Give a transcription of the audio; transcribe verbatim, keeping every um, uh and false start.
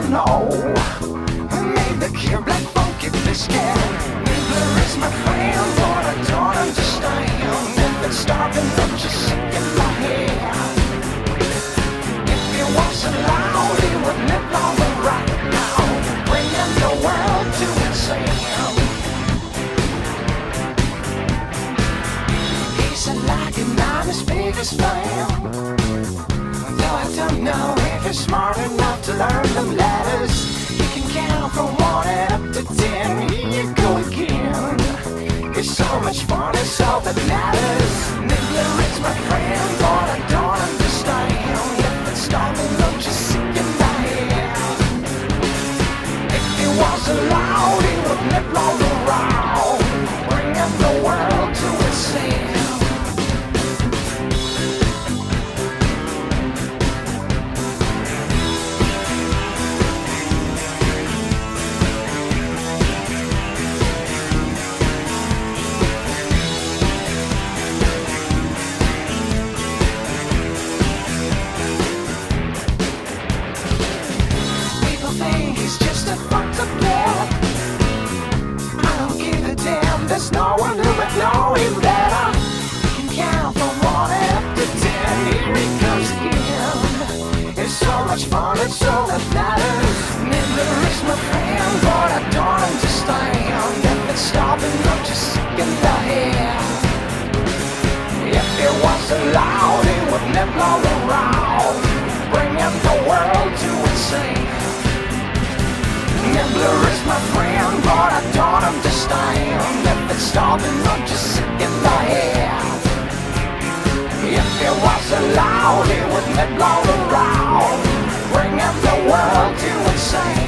don't know. Made the cure black funky biscuit. Nibbler is my friend, but I don't understand. If it's starving, don't you sick in my head. If it wasn't loud, it would nibble all the right now, bringing the world to its end. He's a like and I'm his biggest fan. Though I don't know if he's smart enough to learn them letters. You can count from one and up to ten. Here you go again. It's so much fun, it's all that matters. Nibbler is my friend, but I don't understand. If it's starving, don't you sick in my head. If it wasn't loud, it would nibble all around, bringing the world to its end. There's no one who would know him better. You can count from one up to ten. Here he comes again. It's so much fun, it's all that matters. Nibbler is my friend, but I don't understand. If it's stopping, I'm just sick in the head. If it wasn't loud, it would nibble all around, bringing the world to its end. Nibbler is my friend, but I don't understand. If it's starving, I'm just sick in the head. If it wasn't loud, it would nibble all around, bringing the world to its end.